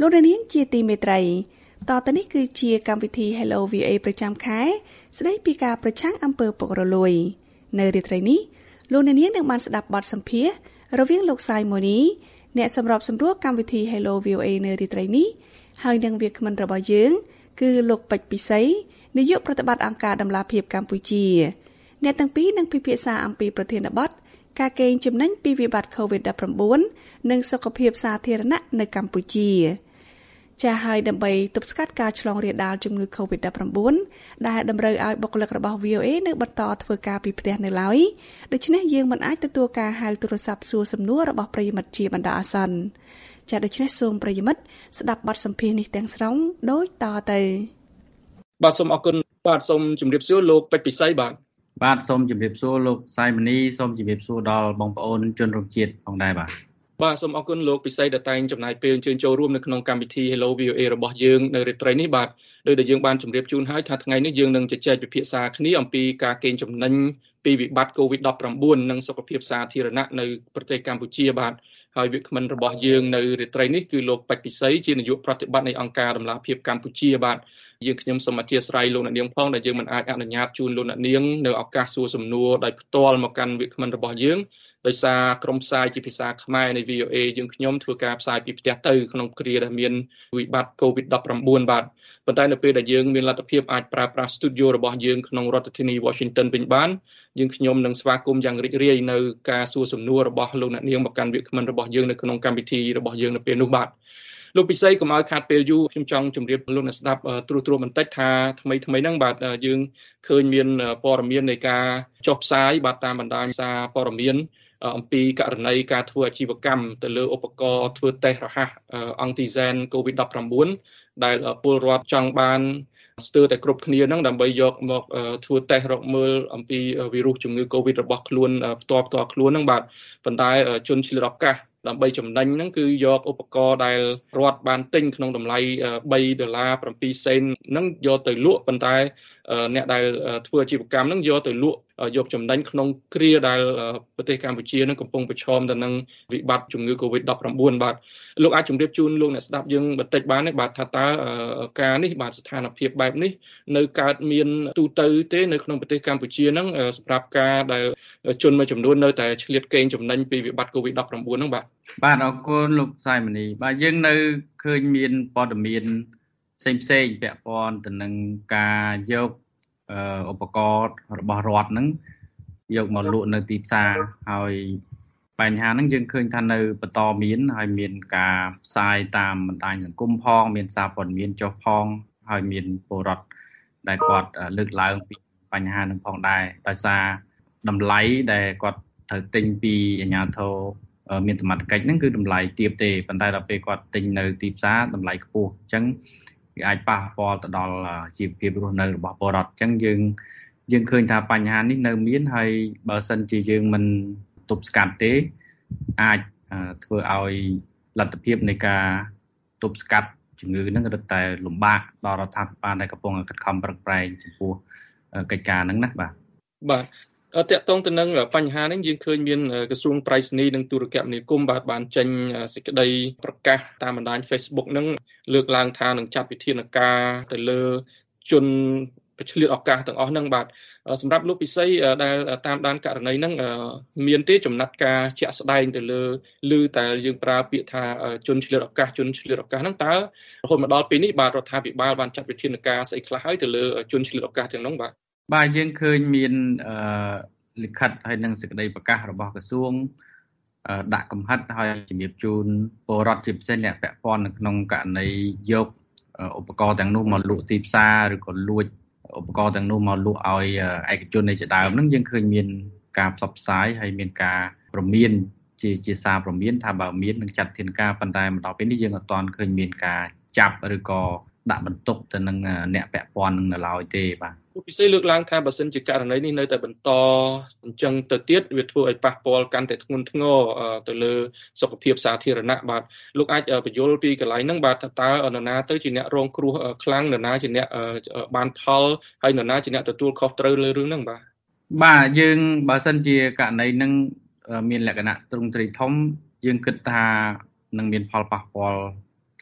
លោកនាងជាទីមេត្រីតទៅនេះគឺជាកម្មវិធី Hello VA ប្រចាំខែស្ដីពីការប្រឆាំងអំពើពុករលួយនៅរាត្រីនេះលោកនាងនឹងបានស្ដាប់បទសម្ភាសន៍រវាងលោកសាយម៉ូនីអ្នកសម្របសម្រួលកម្មវិធី Hello VA នៅរាត្រីនេះហើយនឹងវាគ្មិនរបស់យើងគឺលោកពេជ្រពិសីនាយកប្រតិបត្តិអង្គការដំឡាភិបកម្ពុជាអ្នកទាំងពីរនឹងពិភាក្សាអំពីប្រធានបទការកេងចំណេញពីវិបត្តិ COVID-19 និងសុខភាពសាធារណៈនៅកម្ពុជាចា៎ហើយដើម្បីទប់ស្កាត់ការឆ្លងរាលដាលជំងឺ COVID-19 ដែលតម្រូវឲ្យបុគ្គលិករបស់ VOA នៅបន្តធ្វើការពីផ្ទះនៅឡើយដូច្នេះយើងមិនអាចទទួលការហៅទូរស័ព្ទសួរសំណួររបស់ប្រិយមិត្តជាបណ្ដោះអាសន្នចា៎ដូច្នេះសូមប្រិយមិត្តស្ដាប់បទសម្ភាសន៍នេះទាំងស្រុងដូចតទៅបាទសូមអរគុណបាទសូមជម្រាបសួរលោកពេជ្រពិសីបាទសូមជម្រាបសួរលោកសាយមនីសូមជម្រាបសួរដល់បងប្អូនជនរួមជាតិផងដែរបាទសូមអរគុណលោកពិសីដែលតែងចំណាយពេលអញ្ជើញចូលរួមនៅក្នុងកម្មវិធី Hello VOA របស់យើងនៅរាត្រីនេះបាទដោយដែលយើងបានជម្រាបជូនហើយថាថ្ងៃនេះយើងនឹងជជែកពិភាក្សាគ្នាអំពីការកេងចំណេញពីវិបត្តិ COVID-19 និងសុខភាពសាធារណៈនៅប្រទេសកម្ពុជាបាទហើយវាគ្មិនរបស់យើងនៅរាត្រីនេះគឺលោកពេជ្រពិសីជានាយកប្រតិបត្តិនៃអង្គការដំឡាភិបកម្ពុជាបាទយើងខ្ញុំសូមអធិស្ឋានលោកអ្នកនាងផងដែលយើងមិនអាចអនុញ្ញាតជូនលោកអ្នកនាងនៅឱកាសសួរសំណួរដោយផ្ទាល់មកកាន់វាគ្មិនរបស់យើងដោយសារក្រុមផ្សាយជាភាសាខ្មែរនៃ VOA យើងខ្ញុំធ្វើការផ្សាយពីផ្ទះទៅក្នុងគ្រាដែលមានវិបត្តិ COVID-19 បាទប៉ុន្តែនៅពេលដែលយើងមានលទ្ធភាពអាចប្រើប្រាស់ studio របស់យើងក្នុងរដ្ឋធានី Washington វិញបានយើងខ្ញុំនឹងស្វាគមន៍យ៉ាងរីករាយនៅការសួរសំណួររបស់លោកអ្នកនាងមកកាន់វាគ្មិនរបស់យើងនៅក្នុងកម្មវិធីរបស់យើងនៅពេលនោះបាទលោកពិសីកុំឲ្យខាតពេលយូរខ្ញុំចង់ជម្រាបលោកអ្នកស្ដាប់ត្រួសបន្តិចថាថ្មីហ្នឹងបាទយើងឃើញមានព័ត៌មាននៃការចុះផ្សាយបាទតាមបណ្ដាញសារព័ត៌មានអំពីករណីការធ្វើអាជីវកម្មទៅលើឧបករណ៍ធ្វើតេស្តរហ័សអង់ទីហ្សែន COVID-19 ដែលពលរដ្ឋចង់បានស្ទើរតែគ្រប់គ្នាហ្នឹងដើម្បីយកមកធ្វើតេស្តរកមើលអំពីវីរុសជំងឺ COVID របស់ខ្លួនផ្ទាល់ខ្លួនហ្នឹងបាទប៉ុន្តែជនឆ្លៀតឱកាសដើម្បីចំណេញហ្នឹងគឺយកឧបករណ៍ដែលរដ្ឋបានទិញក្នុងតម្លៃ$3 7 សេនហ្នឹងយកទៅលក់ប៉ុន្តែអ្នកដែលធ្វើអាជីវកម្មហ្នឹងយកទៅលក់យកចំណេញក្នុងគ្រាដែលប្រទេសកម្ពុជានឹងកំពុងប្រឈមទៅនឹងវិបត្តិជំងឺ COVID-19 បាទលោកអាចជម្រាបជូនលោកអ្នកស្ដាប់យើងបន្តិចបានទេបាទថាតើការនេះបាទស្ថានភាពបែបនេះនៅកើតមានទូទៅទេនៅក្នុងប្រទេសកម្ពុជាហ្នឹងសម្រាប់ការដែលជនមួយចំនួននៅតែឆ្លៀតកេងចំណេញពីវិបត្តិ COVID-19 ហ្នឹងបាទអរគុណលោកសាយមនីបាទយើងនៅឃើញមានព័ត៌មានផ្សេងពាក់ព័ន្ធទៅនឹងការយកឧបករណ៍របស់រដ្ឋហ្នឹងយកមកលក់នៅទីផ្សារហើយបញ្ហាហ្នឹងយើងឃើញថានៅបន្តមានហើយមានការផ្សាយតាមបណ្ដាញសង្គមផងមានសារព័ត៌មានចុះផងហើយមានពលរដ្ឋដែលគាត់លើកឡើងពីបញ្ហាហ្នឹងផងដែរដោយសារតម្លៃដែលគាត់ត្រូវទិញពីអាជ្ញាធរមានសមត្ថកិច្ចហ្នឹងគឺតម្លៃទាបទេប៉ុន្តែដល់ពេលគាត់ទិញនៅទីផ្សារតម្លៃខ្ពស់អញ្ចឹងវាអាចប៉ះពាល់ទៅដល់ជីវភាពរស់នៅរបស់ពលរដ្ឋអញ្ចឹងយើងឃើញថាបញ្ហានេះនៅមានហើយបើសិនជាយើងមិនទប់ស្កាត់ទេអាចធ្វើឲ្យលទ្ធភាពនៃការទប់ស្កាត់ជំងឺហ្នឹងរឹតតែលំបាកដល់រដ្ឋាភិបាលដែលកំពុងខិតខំប្រឹងប្រែងចំពោះកិច្ចការហ្នឹងណាបាទតាក់ទងទៅនឹងបញ្ហានេះយើងឃើញមានក្រសួងប្រៃសណីនិងទូរគមនាគមន៍បានចេញសេចក្តីប្រកាសតាមបណ្ដាញ Facebook ហ្នឹងលើកឡើងថានឹងចាត់វិធានការទៅលើជនឆ្លៀតឱកាសទាំងអស់ហ្នឹងបាទសម្រាប់លោកពិសីដែលតាមដានករណីហ្នឹងមានទេចំណាត់ការជាក់ស្ដែងទៅលើតែយើងប្រើពាក្យថាជនឆ្លៀតឱកាសហ្នឹងតើរហូតមកដល់ពេលនេះបាទរដ្ឋាភិបាលបានចាត់វិធានការស្អីខ្លះហើយទៅលើជនឆ្លៀតឱកាសទាំងនោះបាទយើងឃើញមានលិខិតហើយនឹងសេចក្តីប្រកាសរបស់ក្រសួងដាក់កំហិតហើយជំរាបជូនពលរដ្ឋជាពិសេសអ្នកពាក់ព័ន្ធនៅក្នុងករណីយកឧបករណ៍ទាំងនោះមកលក់ទីផ្សារឬក៏លួចឧបករណ៍ទាំងនោះមកលក់ឲ្យឯកជននៃជាដើមហ្នឹងយើងឃើញមានការផ្សព្វផ្សាយហើយមានការព្រមានជាសារព្រមានថាបើមាននឹងចាត់វិធានការប៉ុន្តែមកដល់ពេលនេះយើងអត់ទាន់ឃើញមានការចាប់ឬក៏ដាក់បន្ទុកទៅនឹងអ្នកពាក់ព័ន្ធនឹងនៅឡើយទេបាទលោកពិសេសលើកឡើងថាបើសិនជាករណីនេះនៅតែបន្តអញ្ចឹងទៅទៀតវាធ្វើឲ្យប៉ះពាល់កាន់តែធ្ងន់ធ្ងរទៅលើសុខភាពសាធារណៈបាទលោកអាចបញ្យល់ពីកន្លែងហ្នឹងបាទថាតើនរណាទៅជាអ្នករងគ្រោះខ្លាំងនរណាជាអ្នកបានផលហើយនរណាជាអ្នកទទួលខុសត្រូវលើរឿងហ្នឹងបាទយើងបើសិនជាករណីហ្នឹងមានលក្ខណៈទ្រង់ទ្រាយធំយើងគិតថានឹងមានផលប៉ះពាល់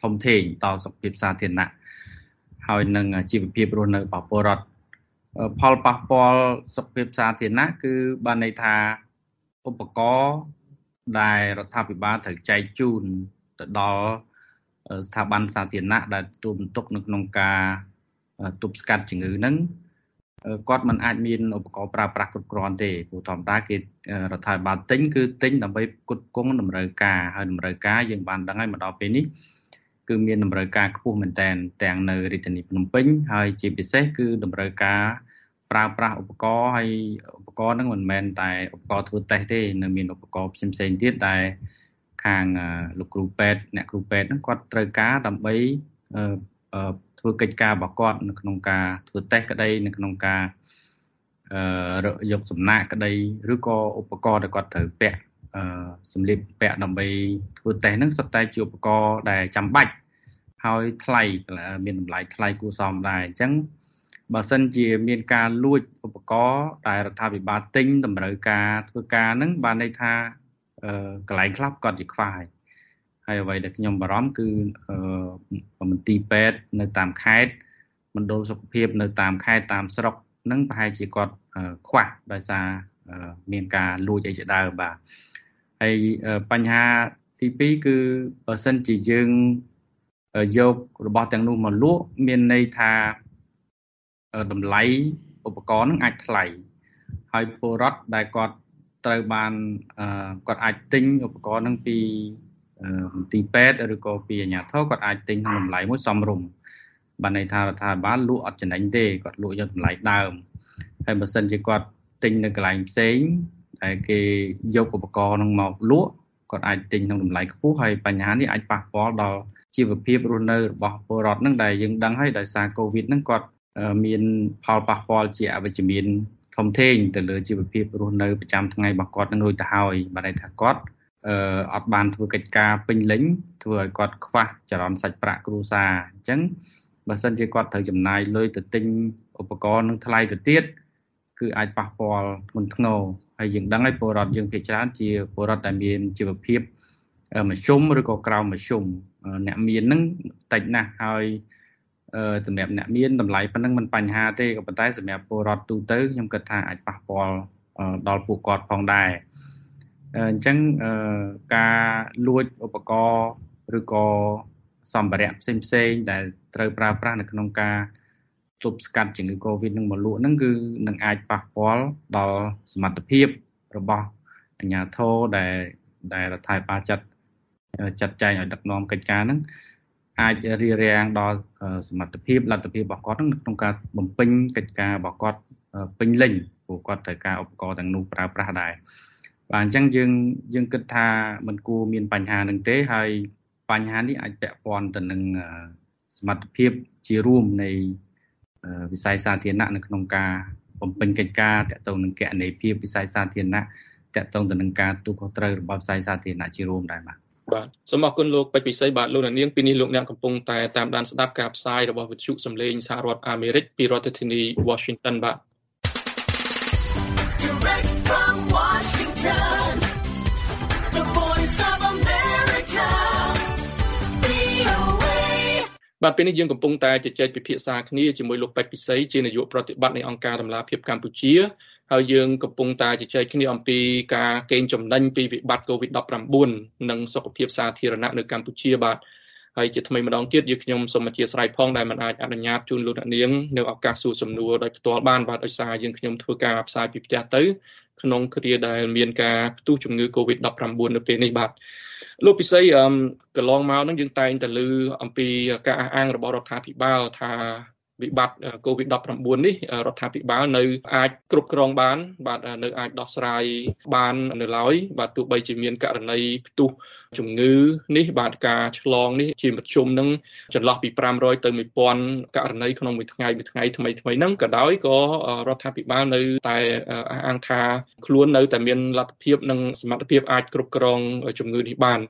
ធំធេងដល់សុខភាពសាធារណៈហើយនឹងជីវភាពរស់នៅរបស់ពលរដ្ឋផលប៉ះពាល់សុខភាពសាធារណៈគឺបានន័យថាឧបករណ៍ដែលរដ្ឋាភិបាលត្រូវចែកជូនទៅដល់ស្ថាប័នសាធារណៈដែលទទួលបន្ទុកនៅក្នុងការទប់ស្កាត់ជំងឺហ្នឹងគាត់មិនអាចមានឧបករណ៍ប្រើប្រាស់គ្រប់គ្រាន់ទេព្រោះធម្មតាគេរដ្ឋាភិបាលទិញគឺទិញដើម្បីផ្គត់ផ្គង់តម្រូវការហើយតម្រូវការយើងបានដឹងហើយមកដល់ពេលនេះគឺមានតម្រូវការខ្ពស់មែនទែនទាំងនៅរាជធានីភ្នំពេញហើយជាពិសេសគឺតម្រូវការប្រើប្រាស់ឧបករណ៍ហើយឧបករណ៍ហ្នឹងមិនមែនតែឧបករណ៍ធ្វើតេស្តទេនៅមានឧបករណ៍ផ្សេងៗទៀតដែលខាងលោកគ្រូពេទ្យអ្នកគ្រូពេទ្យហ្នឹងគាត់ត្រូវការដើម្បីធ្វើកិច្ចការរបស់គាត់នៅក្នុងការធ្វើតេស្តក្តីនៅក្នុងការយកសំណាក់ក្តីឬក៏ឧបករណ៍ដែលគាត់ត្រូវពាក់សម្លៀកពាក់ដើម្បីធ្វើតេស្តហ្នឹងសុទ្ធតែជាឧបករណ៍ដែលចាំបាច់ហើយថ្លៃមានតម្លៃថ្លៃគួរសមដែរអញ្ចឹងបើសិនជាមានការលួចឧបករណ៍ដែលរដ្ឋាភិបាលទិញតម្រូវការធ្វើការហ្នឹងបានន័យថាកន្លែងខ្លះគាត់ជាខ្វះហើយអ្វីដែលខ្ញុំបារម្ភគឺមន្ទីរពេទ្យនៅតាមខេត្តមណ្ឌលសុខភាពនៅតាមខេត្តតាមស្រុកហ្នឹងប្រហែលជាគាត់ខ្វះដោយសារមានការលួចអីជាដើមបាទហើយបញ្ហាទី2គឺបើសិនជាយើងយករបស់ទាំងនោះមកលក់មានន័យថាតម្លៃឧបករណ៍ហ្នឹងអាចថ្លៃហើយពលរដ្ឋដែលគាត់ត្រូវបានគាត់អាចទិញឧបករណ៍ហ្នឹងពីមន្ទីរពេទ្យឬក៏ពីអាជ្ញាធរគាត់អាចទិញក្នុងតម្លៃមួយសមរម្យបានន័យថារដ្ឋាភិបាលលក់អត់ចំណេញទេគាត់លក់យកតម្លៃដើមហើយបើសិនជាគាត់ទិញនៅកន្លែងផ្សេងដែលគេយកឧបករណ៍ហ្នឹងមកលក់គាត់អាចទិញក្នុងតម្លៃខ្ពស់ហើយបញ្ហានេះអាចប៉ះពាល់ដល់ជីវភាពរស់នៅរបស់ពលរដ្ឋហ្នឹងដែលយើងដឹងហើយដោយសារកូវីដហ្នឹងគាត់មានផលប៉ះពាល់ជាអវិជ្ជមានធំធេងទៅលើជីវភាពរស់នៅប្រចាំថ្ងៃរបស់គាត់នឹងរួចទៅហើយបានន័យថាគាត់អត់បានធ្វើកិច្ចការពេញលេញធ្វើឲ្យគាត់ខ្វះចរន្តសាច់ប្រាក់គ្រួសារអញ្ចឹងបើសិនជាគាត់ត្រូវចំណាយលុយទៅទិញឧបករណ៍នឹងថ្លៃទៅទៀតគឺអាចប៉ះពាល់ធ្ងន់ធ្ងរហើយយើងដឹងហើយពលរដ្ឋយើងភាគច្រើនជាពលរដ្ឋដែលមានជីវភាពមធ្យមឬក៏ក្រោមមធ្យមអ្នកមានហ្នឹងតិចណាស់ហើយសម្រាប់អ្នកមានតម្លៃប៉ុណ្ណឹងមិនបញ្ហាទេក៏ប៉ុន្តែសម្រាប់ពលរដ្ឋទូទៅខ្ញុំគិតថាអាចប៉ះពាល់ដល់ពួកគាត់ផងដែរអញ្ចឹងការលួចឧបករណ៍ឬក៏សម្ភារៈផ្សេងៗដែលត្រូវប្រើប្រាស់នៅក្នុងការទប់ស្កាត់ជំងឺ Covid នឹងមកលក់ហ្នឹងគឺនឹងអាចប៉ះពាល់ដល់សមត្ថភាពរបស់អាជ្ញាធរដែលរដ្ឋាភិបាលចាត់ចែងឲ្យដឹកនាំកិច្ចការហ្នឹងអាចរារាំងដល់សមត្ថភាពលទ្ធភាពរបស់គាត់ក្នុងការបំពេញកិច្ចការរបស់គាត់ពេញលេញព្រោះគាត់ត្រូវការឧបករណ៍ទាំងនោះប្រើប្រាស់ដែរបាទអញ្ចឹងយើងគិតថាមិនគួរមានបញ្ហានឹងទេហើយបញ្ហានេះអាចពាក់ព័ន្ធទៅនឹងសមត្ថភាពជារួមនៃវិស័យសាធារណៈនៅក្នុងការបំពេញកិច្ចការទាក់ទងនឹងគណនេយ្យភាពវិស័យសាធារណៈទាក់ទងទៅនឹងការទូខុសត្រូវរបស់វិស័យសាធារណៈជារួមដែរបាទសូមអរគុណលោកពេជ្រពិសីបាទលោកនាងពីនេះលោកអ្នកកំពុងតែតាមដានស្ដាប់ការផ្សាយរបស់វិទ្យុសំឡេងសហរដ្ឋអាមេរិកពីរដ្ឋធានី Washington បាទបាទពេលនេះយើងកំពុងតែជជែកពិភាក្សាគ្នាជាមួយលោកពេជ្រពិសីជានាយកប្រតិបត្តិនៃអង្គការដំឡាភិបកម្ពុជាហើយយើងកំពុងតែជជែកគ្នាអំពីការកេងចំណេញពីវិបត្តិ COVID-19 និងសុខភាពសាធារណៈនៅកម្ពុជាបាទហើយជាថ្មីម្ដងទៀតខ្ញុំសូមអធិស្ឋានផងដែលមិនអាចអនុញ្ញាតជូនលោកអ្នកនាងនៅឱកាសសួរសំណួរដោយផ្ទាល់បានបាទដោយសារយើងខ្ញុំធ្វើការផ្សាយពីផ្ទះទៅក្នុងគ្រាដែលមានការផ្ទុះជំងឺ COVID-19 នៅពេលនេះបាទលោកពិសីកន្លងមកហ្នឹងយើងតែងតែលើអំពីការអះអាងរបស់រដ្ឋាភិបាលថាវិបត្តិ COVID-19 នេះរដ្ឋាភិបាលនៅអាចគ្រប់គ្រងបានបាទនៅអាចដោះស្រាយបាននៅឡើយបាទទោះបីជាមានករណីផ្ទុះជំងឺនេះបាទការឆ្លងនេះជាមធ្យមនឹងចន្លោះពី500ទៅ1000ករណីក្នុងមួយថ្ងៃថ្មីហ្នឹងក៏ដោយក៏រដ្ឋាភិបាលនៅតែអះអាងថាខ្លួននៅតែមានលទ្ធភាពនិងសមត្ថភាពអាចគ្រប់គ្រងជំងឺនេះបាន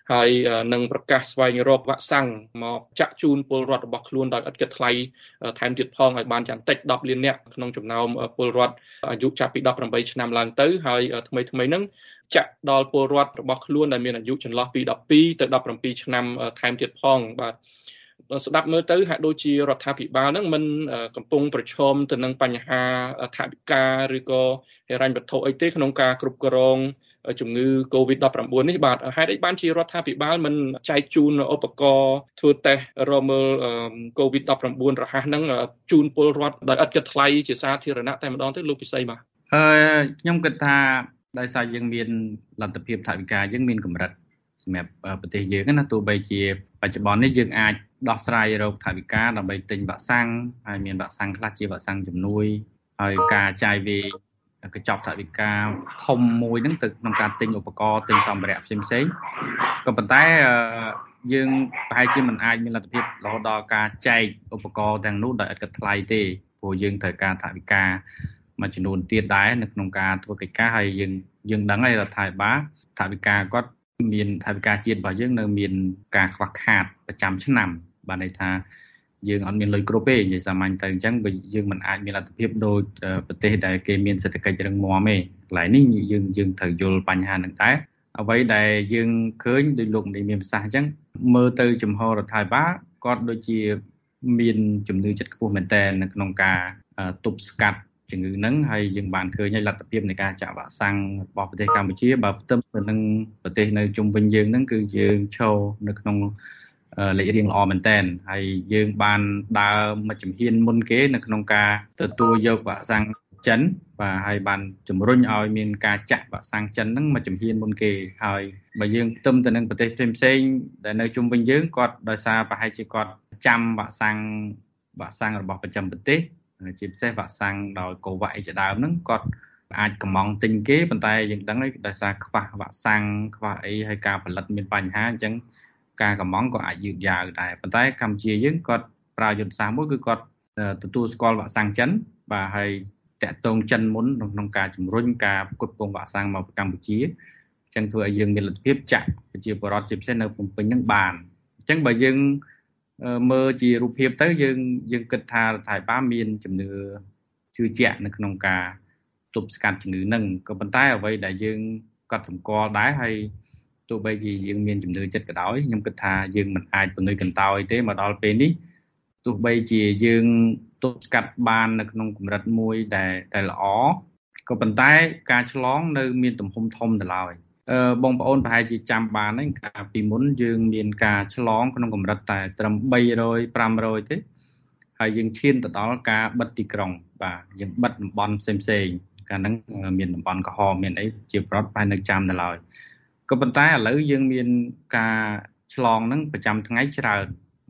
ហើយនឹងប្រកាសស្វែងរកវ៉ាក់សាំងមកចាក់ជូនពលរដ្ឋរបស់ខ្លួនដោយឥតគិតថ្លៃថែមទៀតផងឲ្យបានយ៉ាងតិច10លាននាក់ក្នុងចំណោមពលរដ្ឋអាយុចាប់ពី18ឆ្នាំឡើងទៅហើយថ្មីហ្នឹងចាក់ដល់ពលរដ្ឋរបស់ខ្លួនដែលមានអាយុចន្លោះពី12ទៅ17ឆ្នាំថែមទៀតផងបាទស្ដាប់មើលទៅហាក់ដូចជារដ្ឋាភិបាលហ្នឹងមិនកំពុងប្រឈមទៅនឹងបញ្ហាថវិកាឬក៏ហិរញ្ញវត្ថុអីទេក្នុងការគ្រប់គ្រងជំងឺ COVID-19 នេះបាទហេតុអីបានជារដ្ឋាភិបាលមិនចែកជូនឧបករណ៍ធ្វើតេស្តរមើល COVID-19 រហ័សហ្នឹងជូនពលរដ្ឋដោយឥតគិតថ្លៃជាសាធារណៈតែម្ដងទៅលោកពិសីបាទខ្ញុំគិតថាដោយសារយើងមានលទ្ធភាពថវិកាយើងមានកម្រិតសម្រាប់ប្រទេសយើងណាទោះបីជាបច្ចុប្បន្ននេះយើងអាចដោះស្រាយរោគថវិកាដើម្បីទិញវ៉ាក់សាំងហើយមានវ៉ាក់សាំងខ្លះជាវ៉ាក់សាំងជំនួយហើយការចាយវាយកញ្ចប់ថវិកាធំមួយហ្នឹងទៅក្នុងការទិញឧបករណ៍ទិញសម្ភារៈផ្សេងក៏ប៉ុន្តែយើងប្រហែលជាមិនអាចមានលទ្ធភាពរហូតដល់ការចែកឧបករណ៍ទាំងនោះដោយឥតគិតថ្លៃទេព្រោះយើងត្រូវការថវិកាមួយចំនួនទៀតដែរនៅក្នុងការធ្វើកិច្ចការហើយយើងដឹងហើយរដ្ឋាភិបាលថវិកាគាត់មានថវិកាជាតិរបស់យើងនៅមានការខ្វះខាតប្រចាំឆ្នាំបានន័យថាយើងអត់មានលុយគ្រប់ទេនិយាយសាមញ្ញទៅអញ្ចឹងយើងមិនអាចមានលទ្ធភាពដូចប្រទេសដែលគេមានសេដ្ឋកិច្ចរឹងមាំទេកន្លែងនេះយើងត្រូវយល់បញ្ហាហ្នឹងដែរអ្វីដែលយើងឃើញដោយលោកនាយមានប្រសាសន៍អញ្ចឹងមើលទៅចំហរដ្ឋាភិបាលគាត់ដូចជាមានជំនឿចិត្តខ្ពស់មែនទែននៅក្នុងការទប់ស្កាត់ជំងឺហ្នឹងហើយយើងបានឃើញហើយលទ្ធភាពនៃការចាក់វ៉ាក់សាំងរបស់ប្រទេសកម្ពុជាបើផ្ទឹមទៅនឹងប្រទេសនៅជុំវិញយើងហ្នឹងគឺយើងឈរនៅក្នុងលេខរៀងល្អមែនទែនហើយយើងបានដើរមកជំហានមុនគេនៅក្នុងការទទួលយកវ៉ាក់សាំងចិនបាទហើយបានជំរុញឲ្យមានការចាក់វ៉ាក់សាំងចិនហ្នឹងមកជំហានមុនគេហើយបើយើងផ្ទឹមទៅនឹងប្រទេសផ្សេងដែលនៅជុំវិញយើងគាត់ដោយសារប្រហែលជាគាត់ចាំវ៉ាក់សាំងរបស់ប្រចាំប្រទេសជាពិសេសវ៉ាក់សាំងដោយកូវ៉ាក់អីជាដើមហ្នឹងគាត់អាចកំងទិញគេប៉ុន្តែយើងដឹងហើយដោយសារខ្វះវ៉ាក់សាំងខ្វះអីហើយការផលិតមានបញ្ហាអញ្ចឹងការកំងក៏អាចយឺតយ៉ាវដែរប៉ុន្តែកម្ពុជាយើងគាត់ប្រើយុទ្ធសាស្ត្រមួយគឺគាត់ទទួលស្គាល់វ៉ាក់សាំងចិនបាទហើយតាក់ទងចិនមុនក្នុងការជំរុញការផ្គត់ផ្គង់វ៉ាក់សាំងមកកម្ពុជាអញ្ចឹងធ្វើឲ្យយើងមានលទ្ធភាពចាក់ប្រជាពលរដ្ឋជាពិសេសនៅភ្នំពេញហ្នឹងបានអញ្ចឹងបើយើងមើលជារូបភាពទៅយើងគិតថារដ្ឋាភិបាលមានជំនឿជឿជាក់នៅក្នុងការទប់ស្កាត់ជំងឺហ្នឹងក៏ប៉ុន្តែអ្វីដែលយើងកត់សម្គាល់ដែរហើយទោះបីជាយើងមានជំនឿចិត្តក៏ដោយខ្ញុំគិតថាយើងមិនអាចពង្រីកកន្តើយទេមកដល់ពេលនេះទោះបីជាយើងទប់ស្កាត់បាននៅក្នុងកម្រិតមួយដែលល្អក៏ប៉ុន្តែការឆ្លងនៅមានទំហំធំទៅឡើយបងប្អូនប្រហែលជាចាំបានហ្នឹងកាលពីមុនយើងមានការឆ្លងក្នុងកម្រិតតែត្រឹម300 500ទេហើយយើងឈានទៅដល់ការបិទទីក្រុងបាទយើងបិទតំបន់ផ្សេងកាលហ្នឹងមានតំបន់កំហមានអីជាប្រវត្តិប្រហែលនៅចាំទៅឡើយក៏ប៉ុន្តែឥឡូវយើងមានការឆ្លងហ្នឹងប្រចាំថ្ងៃច្រើន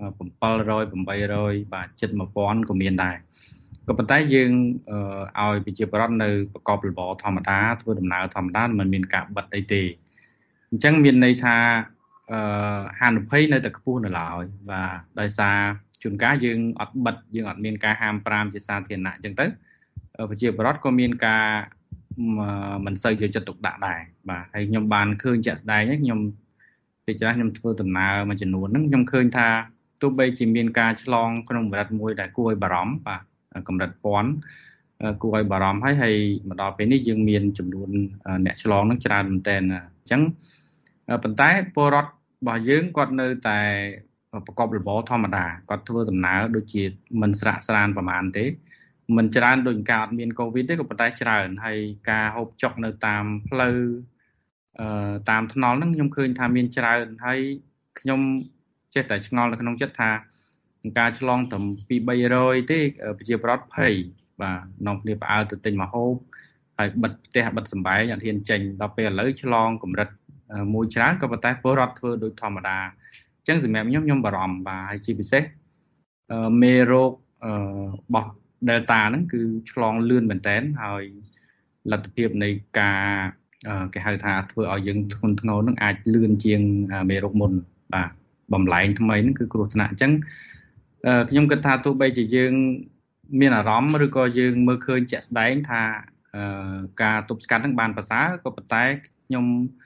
700 800បាទជិត1000ក៏មានដែរក៏ប៉ុន្តែយើងឲ្យប្រជាពលរដ្ឋនៅប្រកបរបរធម្មតាធ្វើដំណើរធម្មតាមិនមានការបិទអីទេអញ្ចឹងមានន័យថាហានិភ័យនៅតែខ្ពស់នៅឡើយបាទដោយសារជួនកាលយើងអត់បិទយើងអត់មានការហាម5ជាសាធារណៈអញ្ចឹងទៅប្រជាពលរដ្ឋក៏មានការមិនសូវយកចិត្តទុកដាក់ដែរបាទហើយខ្ញុំបានឃើញជាក់ស្ដែងខ្ញុំពេលច្រើនខ្ញុំធ្វើដំណើរមួយចំនួនហ្នឹងខ្ញុំឃើញថាទោះបីជាមានការឆ្លងក្នុងកម្រិតមួយដែលគួរឲ្យបារម្ភបាទកម្រិតពាន់គួរឲ្យបារម្ភហើយមកដល់ពេលនេះយើងមានចំនួនអ្នកឆ្លងហ្នឹងច្រើនមែនទែនអញ្ចឹងប៉ុន្តែពលរដ្ឋរបស់យើងគាត់នៅតែប្រកបរបរធម្មតាគាត់ធ្វើដំណើរដូចជាមិនស្រាក់ស្រានប្រហែលទេមិនច្រើនដូចការអត់មានកូវីដទេក៏ប៉ុន្តែច្រើនហើយការហូបចុកនៅតាមផ្លូវតាមថ្នល់ហ្នឹងខ្ញុំឃើញថាមានច្រើនហើយខ្ញុំចេះតែឆ្ងល់នៅក្នុងចិត្តថាការឆ្លងត្រឹមពី300ទេប្រជាពលរដ្ឋភ័យបាទនាំគ្នាផ្អើលទៅទិញមកហូបហើយបិទផ្ទះបិទសម្បែងអត់ហ៊ានចេញដល់ពេលឥឡូវឆ្លងកម្រិតមួយច្រើនក៏ប៉ុន្តែពលរដ្ឋធ្វើដូចធម្មតាអញ្ចឹងសម្រាប់ខ្ញុំបារម្ភបាទហើយជាពិសេសមេរោគរបស់ Delta ហ្នឹងគឺឆ្លងលឿនមែនតើហើយលទ្ធភាពនៃការគេហៅថាធ្វើឲ្យយើងធ្ងន់ធ្ងរហ្នឹងអាចលឿនជាងមេរោគមុនបាទបំលែងថ្មីហ្នឹងគឺគ្រោះថ្នាក់អញ្ចឹងខ្ញុំគិតថាទោះបីជាយើងមានអារម្មណ៍ឬក៏យើងមើលឃើញជាក់ស្ដែងថាការទប់ស្កាត់ហ្នឹងបានប្រសើរក៏ប៉ុន្តែខ្ញុំ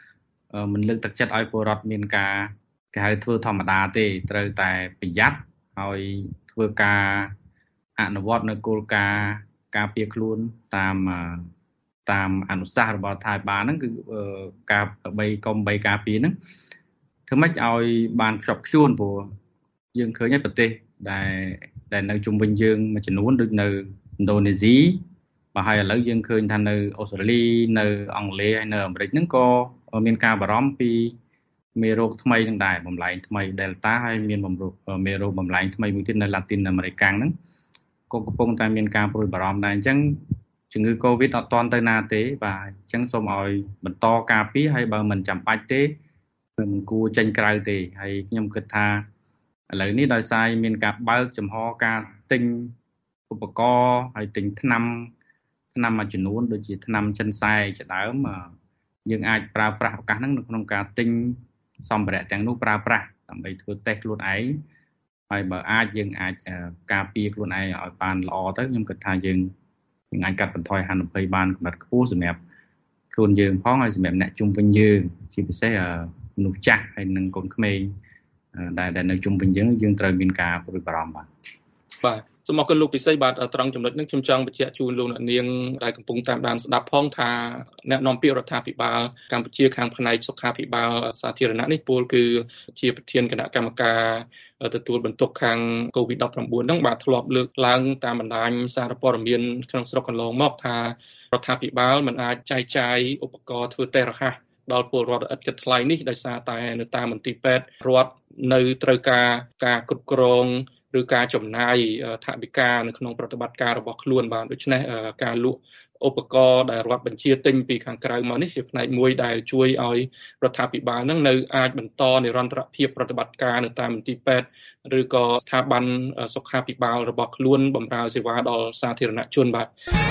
មិនលើកទឹកចិត្តឲ្យពលរដ្ឋមានការគេហៅធ្វើធម្មតាទេត្រូវតែប្រយ័ត្នហើយធ្វើការអនុវត្តនៅគោលការណ៍ការពារខ្លួនតាមអនុសាសន៍របស់រដ្ឋាភិបាលហ្នឹងគឺការកុំ3ការពារហ្នឹងធ្វើម៉េចឲ្យបានខ្ជាប់ខ្ជួនព្រោះយើងឃើញហើយប្រទេសដែលនៅជុំវិញយើងមួយចំនួនដូចនៅឥណ្ឌូនេស៊ីបើហើយឥឡូវយើងឃើញថានៅអូស្ត្រាលីនៅអង់គ្លេសហើយនៅអាមេរិកហ្នឹងក៏មានការបារម្ភពីមេរោគថ្មីនឹងដែរបំលែងថ្មី Delta ហើយមានមេរោគបំលែងថ្មីមួយទៀតនៅ Latin America ហ្នឹងក៏កំពុងតែមានការព្រួយបារម្ភដែរអញ្ចឹងជំងឺ Covid អត់ទាន់ទៅណាទេបាទអញ្ចឹងសូមឲ្យបន្តការពារហើយបើមិនចាំបាច់ទេមិនគួរចេញក្រៅទេហើយខ្ញុំគិតថាឥឡូវនេះដោយសារមានការបើកចំហការទិញឧបករណ៍ហើយទិញថ្នាំមួយចំនួនដូចជាថ្នាំចិនសែជាដើមយើងអាចប្រើប្រាស់ឱកាសហ្នឹងនៅក្នុងការទិញសម្ភារៈទាំងនោះប្រើប្រាស់ដើម្បីធ្វើតេស្តខ្លួនឯងហើយបើយើងអាចការពារខ្លួនឯងឲ្យបានល្អទៅខ្ញុំគិតថាយើងអាចកាត់បន្ថយហានិភ័យបានកម្រិតខ្ពស់សម្រាប់ខ្លួនយើងផងហើយសម្រាប់អ្នកជុំវិញយើងជាពិសេសមនុស្សចាស់ហើយនិងកូនក្មេងដែលនៅជុំវិញយើងត្រូវមានការព្រួយបារម្ភបាទសូមអរគុណលោកពិសីបាទត្រង់ចំណុចនេះខ្ញុំចង់បញ្ជាក់ជូនលោកអ្នកនាងដែលកំពុងតាមដានស្ដាប់ផងថាអ្នកនាំពាក្យរដ្ឋាភិបាលកម្ពុជាខាងផ្នែកសុខាភិបាលសាធារណៈនេះពលគឺជាប្រធានគណៈកម្មការទទួលបន្ទុកខាង COVID-19 ហ្នឹងបាទធ្លាប់លើកឡើងតាមបណ្ដាញសារព័ត៌មានក្នុងស្រុកកន្លងមកថារដ្ឋាភិបាលមិនអាចចែកចាយឧបករណ៍ធ្វើតេស្តរហ័សដល់ពលរដ្ឋឥតគិតថ្លៃនេះដោយសារតែនៅតាមមន្ទីរពេទ្យរដ្ឋនៅត្រូវការគ្រប់គ្រងឬការចំណាយថវិកានៅក្នុងប្រតិបត្តិការរបស់ខ្លួនបាទដូច្នេះការលក់ឧបករណ៍ដែលរដ្ឋបញ្ជាទិញពីខាងក្រៅមកនេះជាផ្នែកមួយដែលជួយឲ្យរដ្ឋាភិបាលនឹងនៅអាចបន្តនិរន្តរភាពប្រតិបត្តិការនៅតាមមន្ទីរពេទ្យឬក៏ស្ថាប័នសុខាភិបាលរបស់ខ្លួនបម្រើសេវាដល់សាធារណជនបាទ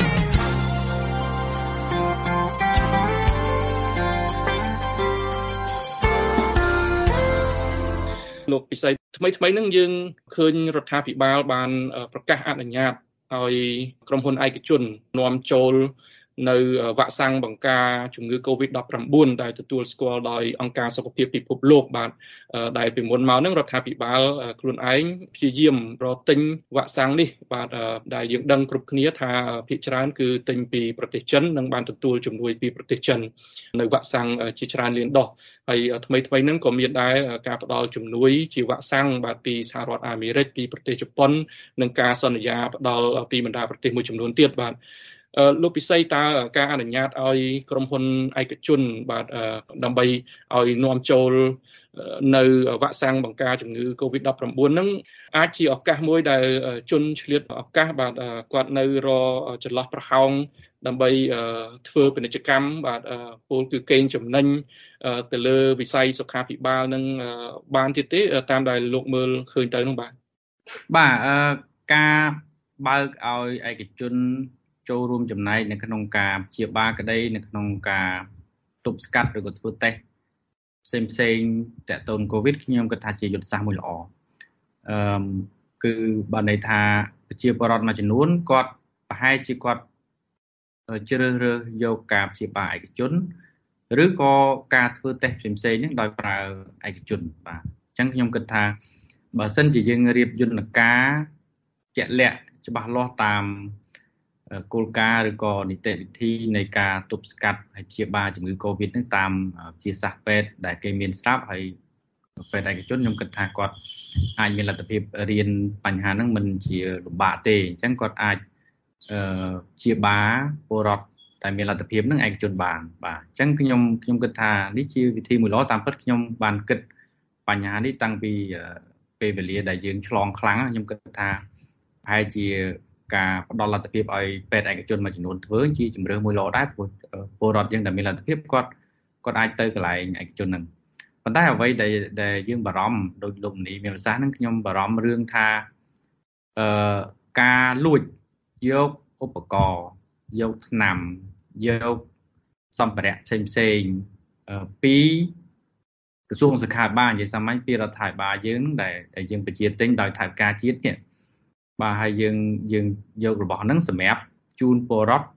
លោកពិសីថ្មីហ្នឹងយើងឃើញរដ្ឋាភិបាលបានប្រកាសអនុញ្ញាតឲ្យក្រុមហ៊ុនឯកជននាំចូលនៅវ៉ាក់សាំងបង្ការជំងឺ COVID-19 ដែលទទួលស្គាល់ដោយអង្គការសុខភាពពិភពលោកបាទដែលពីមុនមកហ្នឹងរដ្ឋាភិបាលខ្លួនឯងព្យាយាមរកទិញវ៉ាក់សាំងនេះបាទដែលយើងដឹងគ្រប់គ្នាថាភាគច្រើនគឺទិញពីប្រទេសចិននិងបានទទួលជំនួយពីប្រទេសចិននៅវ៉ាក់សាំងជាច្រើនលានដុសហើយថ្មីហ្នឹងក៏មានដែរការផ្ដល់ជំនួយជាវ៉ាក់សាំងបាទពីសហរដ្ឋអាមេរិកពីប្រទេសជប៉ុននិងការសន្យាផ្ដល់ពីបណ្ដាប្រទេសមួយចំនួនទៀតបាទលោកពិសីតើការអនុញ្ញាតឲ្យក្រុមហ៊ុនឯកជនបាទដើម្បីឲ្យនាំចូលនៅវ៉ាក់សាំងបង្ការជំងឺ COVID-19 ហ្នឹងអាចជាឱកាសមួយដែលជនឆ្លៀតឱកាសបាទគាត់នៅរចន្លោះប្រហោងដើម្បីធ្វើពាណិជ្ជកម្មបាទពលគឺកេងចំណេញទៅលើវិស័យសុខាភិបាលនឹងបានទៀតទេតាមដែលលោកមើលឃើញទៅនោះបាទការបើកឲ្យឯកជនចូលរួមចំណែកនៅក្នុងការព្យាបាលក្តីនៅក្នុងការទប់ស្កាត់ឬក៏ធ្វើតេស្តផ្សេងតកតូន COVID ខ្ញុំគិតថាជាយុទ្ធសាស្ត្រមួយល្អគឺបើន័យថាប្រជាពលរដ្ឋមួយចំនួនគាត់ប្រហែលជាគាត់ជ្រើសរើសយកការព្យាបាលឯកជនឬក៏ការធ្វើតេស្តផ្សេងហ្នឹងដោយប្រើឯកជនបាទអញ្ចឹងខ្ញុំគិតថាបើសិនជាយើងរៀបយន្តការជាក់លាក់ច្បាស់លាស់តាមគោលការណ៍ឬក៏នីតិវិធីនៃការទប់ស្កាត់ហើយព្យាបាលជំងឺ COVID ហ្នឹងតាមវិទ្យាសាស្ត្រពេទ្យដែលគេមានស្រាប់ហើយពេទ្យឯកជនខ្ញុំគិតថាគាត់អាចមានលទ្ធភាពរៀនបញ្ហាហ្នឹងមិនជាលំបាកទេអញ្ចឹងគាត់អាចព្យាបាលពលរដ្ឋតែមានលទ្ធភាពហ្នឹងឯកជនបានបាទអញ្ចឹងខ្ញុំគិតថានេះជាវិធីមួយល្អតាមពិតខ្ញុំបានគិតបញ្ហានេះតាំងពីពេលវេលាដែលយើងឆ្លងខ្លាំងខ្ញុំគិតថាប្រហែលជាការផ្ដល់លទ្ធភាពឲ្យពេទ្យឯកជនមួយចំនួនធ្វើជាជំរើសមួយល្អដែរព្រោះពលរដ្ឋយើងដែលមានលទ្ធភាពគាត់អាចទៅកន្លែងឯកជនហ្នឹងប៉ុន្តែអ្វីដែលយើងបារម្ភដោយលោកមនីមានប្រសាសន៍ហ្នឹងខ្ញុំបារម្ភរឿងថាការលួចយកឧបករណ៍យកថ្នាំយកសម្ភារៈផ្សេងពីក្រសួងសុខាភិបាលនិយាយសាមញ្ញពីរដ្ឋាភិបាលយើងដែលយើងបញ្ជាទិញដោយថវិកាជាតិនេះបាទហើយយើងយករបស់ហ្នឹងសម្រាប់ជូនពលរដ្ឋ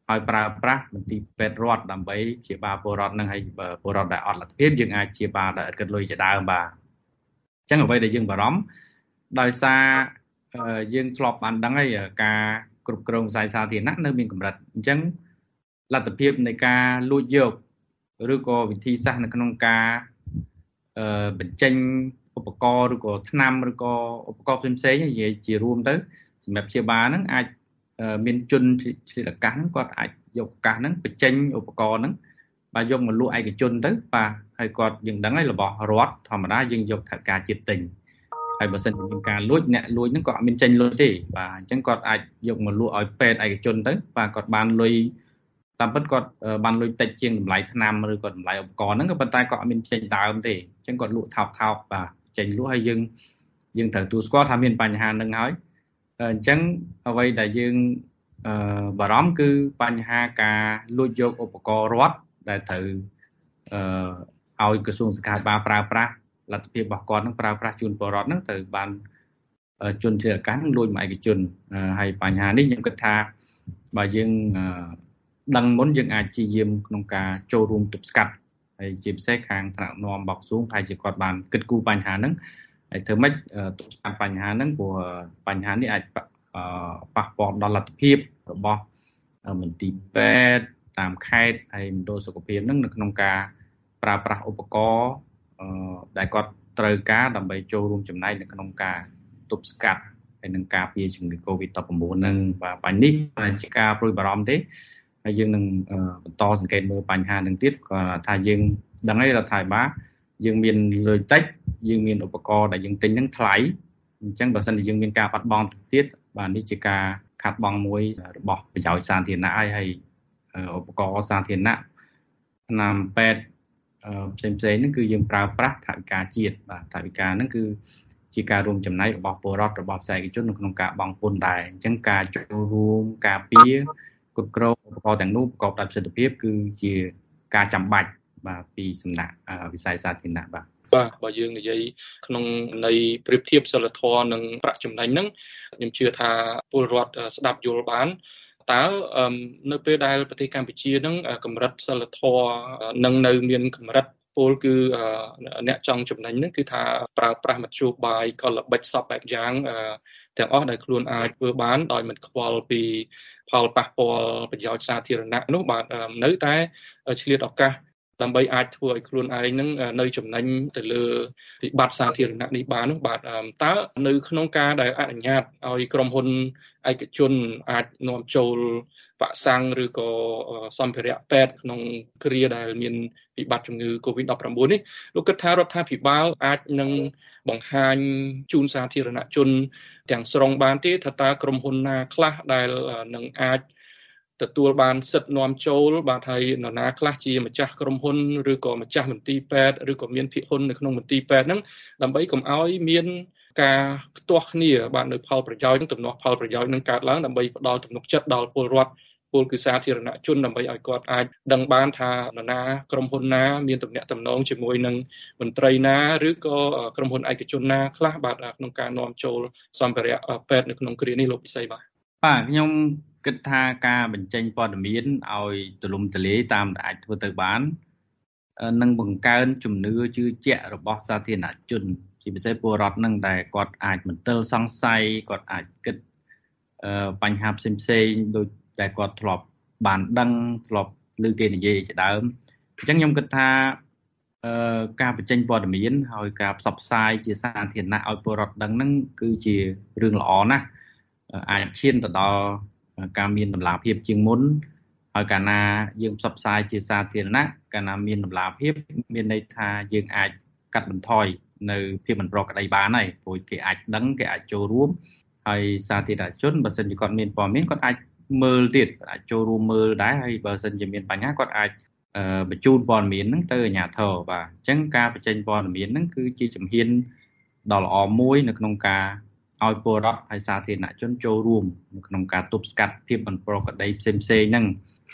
ហើយប្រើប្រាស់មន្ទីរពេទ្យរដ្ឋដើម្បីព្យាបាលពលរដ្ឋនឹងហើយពលរដ្ឋដែលអត់លទ្ធភាពយើងអាចព្យាបាលដោយឥតគិតលុយជាដើមបាទអញ្ចឹងអ្វីដែលយើងបារម្ភដោយសារយើងធ្លាប់បានដឹងហើយការគ្រប់គ្រងវិស័យសាធារណៈនៅមានកម្រិតអញ្ចឹងលទ្ធភាពនៃការលួចយកឬក៏វិធីសាស្ត្រនៅក្នុងការបញ្ចេញឧបករណ៍ឬក៏ថ្នាំឬក៏ឧបករណ៍ផ្សេងៗនិយាយជារួមទៅសម្រាប់ព្យាបាលហ្នឹងអាចមានជនឆ្លៀតឱកាសហ្នឹងគាត់អាចយកឱកាសហ្នឹងបញ្ចេញឧបករណ៍ហ្នឹងបាទយកមកលក់ឯកជនទៅបាទហើយគាត់យើងដឹងហើយរបស់រដ្ឋធម្មតាយើងយកថវិកាជាតិទិញហើយបើសិនជាមានការលួចអ្នកលួចហ្នឹងក៏អត់មានចេញលុយទេបាទអញ្ចឹងគាត់អាចយកមកលក់ឲ្យពេទ្យឯកជនទៅបាទគាត់បានលុយតាមពិតគាត់បានលុយតិចជាងតម្លៃថ្នាំឬក៏តម្លៃឧបករណ៍ហ្នឹងក៏ប៉ុន្តែគាត់អត់មានចេញដើមទេអញ្ចឹងគាត់លក់ថោកបាទចេញលក់ហើយយើងត្រូវទូស្គាល់ថាមានបញ្ហាហ្នឹងហើយអញ្ចឹងអ្វីដែលយើងបារម្ភគឺបញ្ហាការលួចយកឧបករណ៍រដ្ឋដែលត្រូវឲ្យក្រសួងសុខាភិបាលប្រើប្រាស់លទ្ធភាពរបស់គាត់នឹងប្រើប្រាស់ជូនពលរដ្ឋនឹងត្រូវបានជនជាឱកាសនឹងលួចមកឯកជនហើយបញ្ហានេះខ្ញុំគិតថាបើយើងដឹងមុនយើងអាចព្យាយាមក្នុងការចូលរួមទប់ស្កាត់ហើយជាពិសេសខាងថ្នាក់ដឹកនាំរបស់ក្រសួងហើយជាគាត់បានគិតគូរបញ្ហាហ្នឹងហើយធ្វើម៉េចទប់ស្កាត់បញ្ហាហ្នឹងព្រោះបញ្ហានេះអាចប៉ះពាល់ដល់លទ្ធភាពរបស់មន្ទីរពេទ្យតាមខេត្តហើយមណ្ឌលសុខភាពហ្នឹងនៅក្នុងការប្រើប្រាស់ឧបករណ៍ដែលគាត់ត្រូវការដើម្បីចូលរួមចំណែកនៅក្នុងការទប់ស្កាត់ហើយនឹងការពារជំងឺ Covid-19 ហ្នឹងបាទបញ្ហានេះជាការព្រួយបារម្ភទេហើយយើងនឹងបន្តសង្កេតមើលបញ្ហានឹងទៀតក៏ថាយើងដឹងហើយរដ្ឋាភិបាលយើងមានលុយតិចយើងមានឧបករណ៍ដែលយើងទិញហ្នឹងថ្លៃអញ្ចឹងបើសិនជាយើងមានការបាត់បង់ទៀតបាទនេះជាការខាត់បងមួយរបស់ប្រយោជន៍សាធារណៈហើយឧបករណ៍សាធារណៈថ្នាំពេទ្យផ្សេងៗហ្នឹងគឺយើងប្រើប្រាស់ថវិកាជាតិបាទថវិកាហ្នឹងគឺជាការរួមចំណែករបស់ពលរដ្ឋរបស់ផ្សេងជននៅក្នុងការបង់ពន្ធដែរអញ្ចឹងការចូលរួមការពារគ្រប់គ្រងឧបករណ៍ទាំងនោះប្រកបដោយប្រសិទ្ធភាពគឺជាការចាំបាច់បាទពីសំណាក់វិស័យសាធារណៈបាទបើយើងនិយាយក្នុងន័យប្រៀបធៀបសិលធម៌និងប្រាក់ចំណេញហ្នឹងខ្ញុំជឿថាពលរដ្ឋស្ដាប់យល់បានតើនៅពេលដែលប្រទេសកម្ពុជាហ្នឹងកម្រិតសិលធម៌នឹងនៅមានកម្រិតពលគឺអ្នកចង់ចំណេញហ្នឹងគឺថាប្រើប្រាស់មធ្យោបាយកលល្បិចសពបែបយ៉ាងទាំងអស់ដែលខ្លួនអាចធ្វើបានដោយមិនខ្វល់ពីផលប៉ះពាល់ប្រយោជន៍សាធារណៈនោះបាទនៅតែឆ្លៀតឱកាសដើម្បីអាចធ្វើឲ្យខ្លួនឯងនឹងនៅចំណេញទៅលើវិបត្តិសាធារណៈនេះបាននោះបាទតើនៅក្នុងការដែលអនុញ្ញាតឲ្យក្រុមហ៊ុនឯកជនអាចនាំចូលវ៉ាក់សាំងឬក៏សម្ភារៈពេទ្យក្នុងគ្រាដែលមានវិបត្តិជំងឺ Covid-19 នេះលោកគិតថារដ្ឋាភិបាលអាចនឹងបង្ហាញជូនសាធារណជនទាំងស្រុងបានទេថាតើក្រុមហ៊ុនណាខ្លះដែលនឹងអាចទទួលបានសិទ្ធិនាំចូលបាទហើយនរណាខ្លះជាម្ចាស់ក្រុមហ៊ុនឬក៏ម្ចាស់មន្ទីរពេទ្យឬក៏មានភាគហ៊ុននៅក្នុងមន្ទីរពេទ្យហ្នឹងដើម្បីកុំឲ្យមានការផ្ទាស់គ្នាបាទនៅផលប្រយោជន៍ទំនាស់ផលប្រយោជន៍នឹងកើតឡើងដើម្បីផ្ដល់ទំនុកចិត្តដល់ពលរដ្ឋពលគឺសាធារណជនដើម្បីឲ្យគាត់អាចដឹងបានថានរណាក្រុមហ៊ុនណាមានទំនាក់ទំនងជាមួយនឹងមន្ត្រីណាឬក៏ក្រុមហ៊ុនឯកជនណាខ្លះបាទក្នុងការនាំចូលសម្ភារៈពេទ្យនៅក្នុងគ្រានេះលោកពិសីបាទខ្ញុំគិតថាការបញ្ចេញព័ត៌មានឲ្យទូលំទូលាយតាមដែលអាចធ្វើទៅបាននឹងបង្កើនជំនឿជឿជាក់របស់សាធារណជនជាពិសេសពលរដ្ឋនឹងដែលគាត់អាចមន្ទិលសង្ស័យគាត់អាចគិតបញ្ហាផ្សេងៗដូចដែលគាត់ធ្លាប់បានដឹងធ្លាប់ឮគេនិយាយជាដើមអញ្ចឹងខ្ញុំគិតថាការបញ្ចេញព័ត៌មានហើយការផ្សព្វផ្សាយជាសាធារណៈឲ្យពលរដ្ឋដឹងហ្នឹងគឺជារឿងល្អណាស់អាចឈានទៅដល់ការមានតម្លាភាពជាងមុនហើយកាលណាយើងផ្សព្វផ្សាយជាសាធារណៈកាលណាមានតម្លាភាពមានន័យថាយើងអាចកាត់បន្ថយនៅភាពមិនប្រក្រតីបានហើយព្រោះគេអាចដឹងគេអាចចូលរួមហើយសាធារណជនបើសិនជាគាត់មានព័ត៌មានគាត់អាចមើលទៀតអាចចូលរួមមើលដែរហើយបើសិនជាមានបញ្ហាគាត់អាចបញ្ជូនព័ត៌មានហ្នឹងទៅអាជ្ញាធរបាទអញ្ចឹងការបញ្ចេញព័ត៌មានហ្នឹងគឺជាជំហានដ៏ល្អមួយនៅក្នុងការឲ្យពលរដ្ឋហើយសាធារណជនចូលរួមនៅក្នុងការទប់ស្កាត់ភាពមិនប្រក្រតីផ្សេងៗហ្នឹង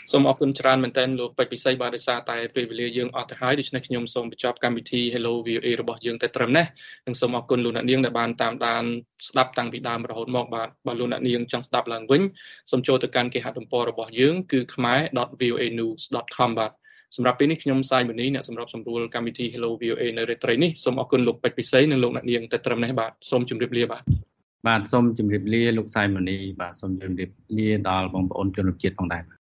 សូមអរគុណច្រើនមែនទែនលោកពេជ្រពិសីបាទដោយសារតែពេលវេលាយើងអត់ទៅហើយដូច្នេះខ្ញុំសូមបញ្ចប់កម្មវិធី Hello VOA របស់យើងតែត្រឹមនេះនិងសូមអរគុណលោកអ្នកនាងដែលបានតាមដានស្ដាប់តាំងពីដើមរហូតមកបាទបើលោកអ្នកនាងចង់ស្ដាប់ឡើងវិញសូមចូលទៅកាន់គេហទំព័ររបស់យើងគឺ khmer.voanews.com បាទសម្រាប់ពេលនេះខ្ញុំសាយមនីអ្នកសម្របសម្រួលកម្មវិធី Hello VOA នៅរាត្រីនេះសូមអរគុណលោកពេជ្រពិសីនិងលោកអ្នកនាងតែត្រឹមនេះបាទសូមជម្រាបលាបាទសូមជម្រាបលាលោកសាយមនីបាទសូមជម្រាបលាដល់បងប្អូនជនជាតិផងដែរ